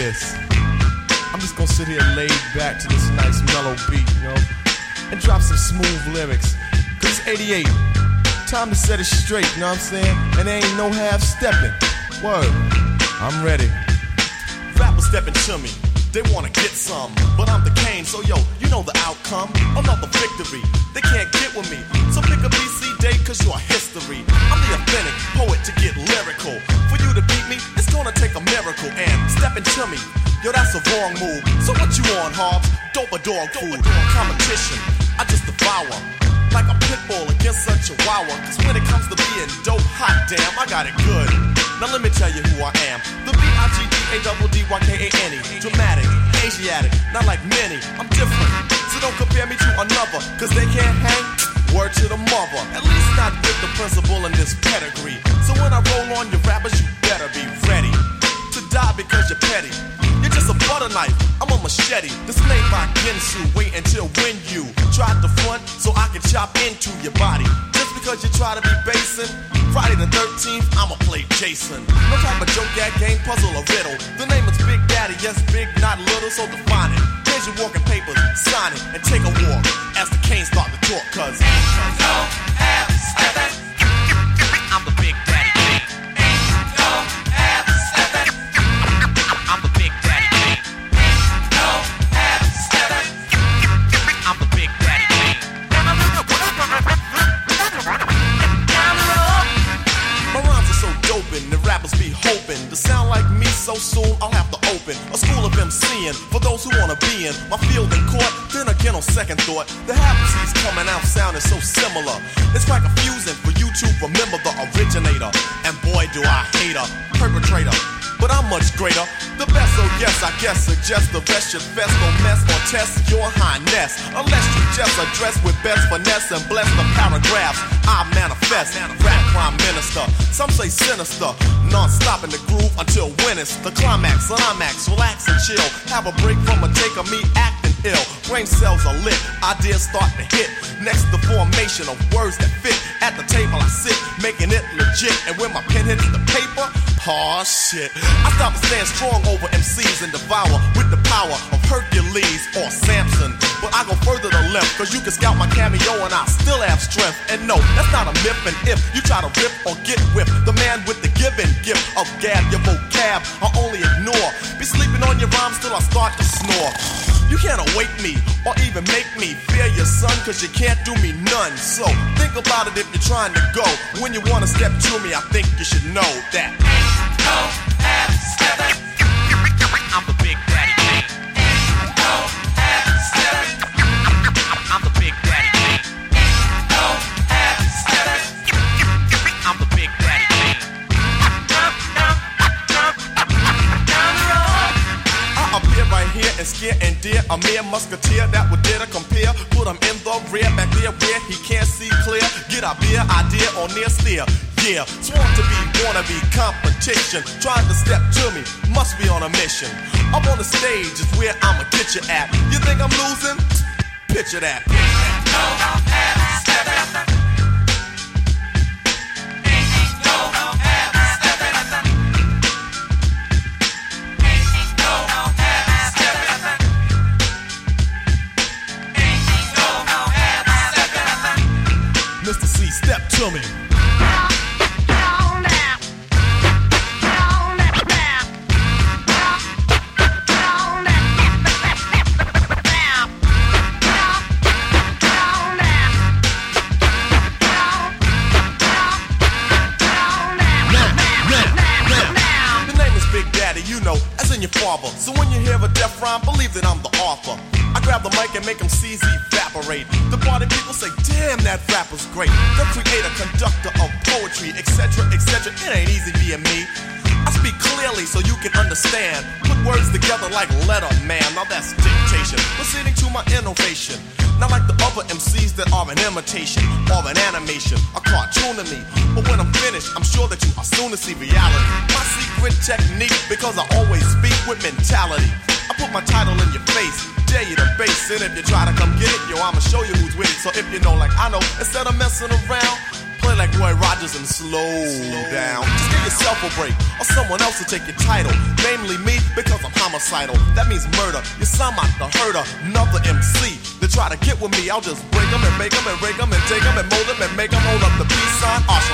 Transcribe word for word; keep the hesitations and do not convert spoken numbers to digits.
this. I'm just gonna sit here laid back to this nice mellow beat, you know, and drop some smooth lyrics. Cause it's eighty-eight. Time to set it straight, you know what I'm saying? And there ain't no half stepping. Word. I'm ready. Rappers stepping to me. They wanna get some, but I'm the Kane, so yo, you know the outcome. Another victory, they can't get with me. So pick a B C date, cause you're history. I'm the authentic poet to get lyrical. For you to beat me, it's gonna take a miracle. And stepping to me, yo, that's a wrong move. So what you on, Hobbs? Dope or dog food? Competition, I just devour. Like a pit bull against a chihuahua. Cause when it comes to being dope, hot damn, I got it good. Now let me tell you who I am. The B I G D A D D Y K A N E. Dramatic, Asiatic, not like many. I'm different, so don't compare me to another. Cause they can't hang, word to the mother. At least not with the principal in this pedigree. So when I roll on your rappers, you better be ready to die because you're petty. You're just a butter knife, I'm a machete. This ain't my Ginsu, wait until when you try to front so I can chop into your body. Just because you try to be basing, Friday the thirteenth, I'ma play Jason. No type of joke, gag, game, puzzle, or riddle. The name is Big Daddy, yes, big, not little, so define it. Here's your walking papers, sign it, and take a walk as the Canes start to talk, cause ain't no half stepping. I'm the Big Daddy Kane. Ain't no half stepping. I'm the Big Daddy Kane. Ain't no half stepping. I'm the Big Daddy Kane. My rhymes are so doping, the rappers be hoping to sound like me so soon I'll have to open a school of MCing for those who wanna be in my field in court. Then again on second thought, the habits coming out sounding so similar. It's quite confusing for you to remember the originator. And boy do I hate a perpetrator, but I'm much greater. The best, so yes, I guess suggest the rest should fest, don't mess or test your highness. Unless you just address with best finesse and bless the paragraphs I manifest. Rap prime minister, some say sinister. Non-stop in the groove until when it's the climax. Climax, relax and chill. Have a break from a take of me acting ill. Brain cells are lit, ideas start to hit. Next the formation of words that fit. At the table I sit, making it legit. And when my pen hits the paper, aw shit, I stop and stand strong over M Cs and devour with the power of Hercules or Samson. But I go further to left, cause you can scout my cameo and I still have strength. And no, that's not a myth, and if you try to rip or get whipped, the man with the given gift of gab, your vocab, I only ignore. Be sleeping on your rhymes till I start to snore. You can't awake me or even make me fear your son, cause you can't do me none. So think about it if you're trying to go. When you wanna step to me, I think you should know that ain't no half stepping. I'm the Big Daddy Kane. Ain't no half stepping. I'm the Big Daddy Kane. Ain't no half stepping. I'm the Big Daddy Kane. I appear right here and scare and dare a mere musketeer that would dare to compare. Put him in the rear, back there where he can't see clear. Get a beer idea or near steer. Yeah, sworn to be, wanna be competition. Trying to step to me, must be on a mission. Up on the stage is where I'ma get you at. You think I'm losing? Picture that. Ain't no half stepping. Ain't no half stepping. Ain't no half stepping. Ain't no half stepping. Mister C, step to me. Father. So when you hear a death rhyme, believe that I'm the author. I grab the mic and make them C's evaporate. The party people say, damn, that rapper's great. The creator, conductor of poetry, et cetera, et cetera. It ain't easy being me. I speak clearly so you can understand. Put words together like letter, man. Now that's dictation. Proceeding to my innovation. Not like the other M Cs that are an imitation or an animation, a cartoon to me. But when I'm finished, I'm sure that you are soon to see reality. My secret technique, because I always speak with mentality. I put my title in your face, dare you to base it. If you try to come get it, yo, I'ma show you who's with it. So if you know like I know, instead of messing around, play like Roy Rogers and slow down. Just give yourself a break, or someone else will take your title. Namely me, because I'm homicidal. That means murder. You sound like the herder, another M C. They try to get with me, I'll just break them and make them and rake them and take them and mold them and make them hold up the peace sign. Arch